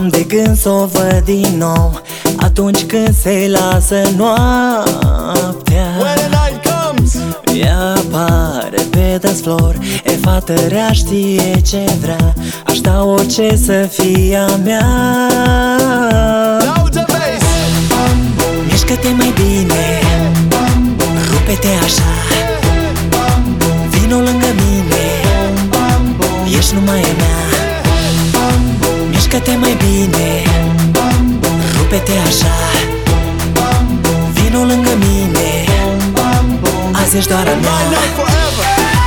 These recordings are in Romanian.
Am de gând să o văd din nou atunci când se lasă noaptea. When the night comes, ea apare pe dance floor, e fată rea, știe ce vrea. Aș da orice să fie a mea. louder bass. Mișcă-te mai bine, rupe-te așa, vino lângă mine, ești numai a mea. Mișcă-te mai bine, rupe-te așa, vino lângă mine, azi ești doar a mea. Right now, forever.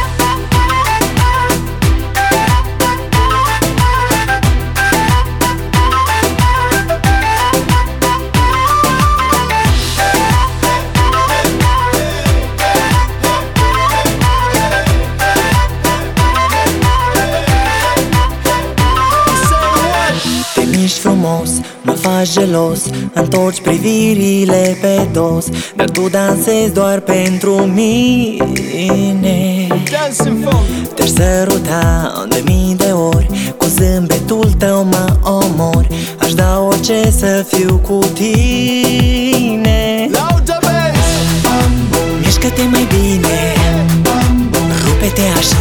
Ești frumos, mă faci gelos, întorci privirile pe dos, dar tu dansezi doar pentru mine. Dancing funk. Te-aș săruta de mii de ori, cu zâmbetul tău mă omori. Aș da orice să fiu cu tine. Louder bass. Mișcă-te mai bine, rupe-te așa,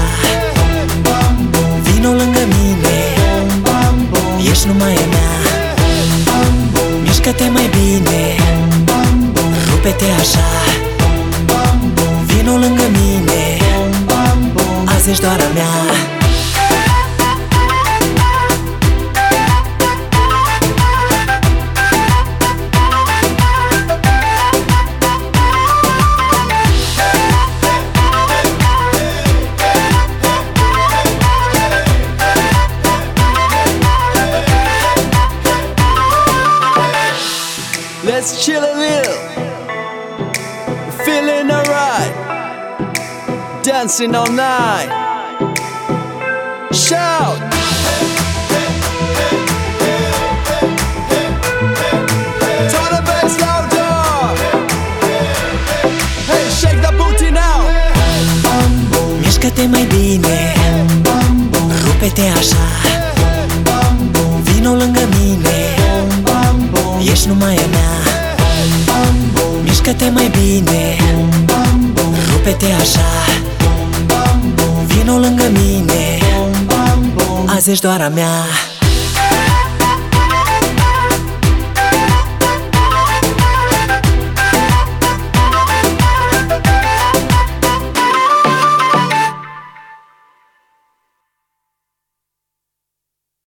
vino lângă mine, ești numai a mea. Mișcă-te mai bine, rupe-te așa, vino lângă mine, azi ești doar a mea. Let's chill a little. Feeling alright. Dancing all night. Shout. Turn the bass louder. Hey, shake that booty now. Mișcă-te mai bine, rupe-te așa, vino lângă mine, ești numai a mea. Mișcă-te mai bine, rupe-te așa, vino lângă mine, azi ești doar a mea.